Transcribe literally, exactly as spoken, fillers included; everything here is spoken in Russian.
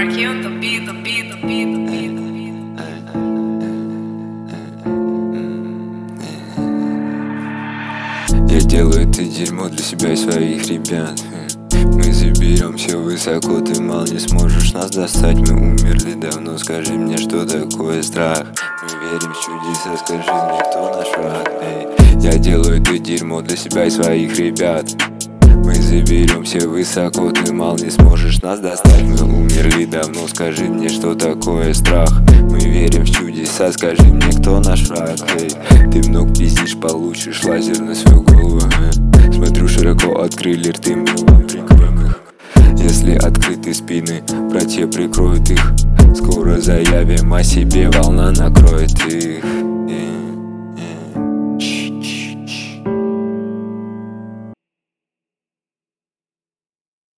Marky on the beat, the beat, the beat, the beat, the beat. Я делаю это дерьмо для себя и своих ребят. Мы заберем все высоко, ты мало не сможешь нас достать. Мы умерли давно, скажи мне, что такое страх. Мы верим в чудеса, скажи мне, кто наш враг. Эй. Я делаю это дерьмо для себя и своих ребят. Мы заберем все высоко, ты мало не сможешь нас достать. Мы умерли давно, скажи мне, что такое страх. Мы верим в чудеса, скажи мне, кто наш враг. Эй. Ты много пиздишь, получишь лазер на свою голову. Смотрю, широко открыли рты, мы вам прикроем их. Если открыты спины, братья прикроют их. Скоро заявим о себе, волна накроет их.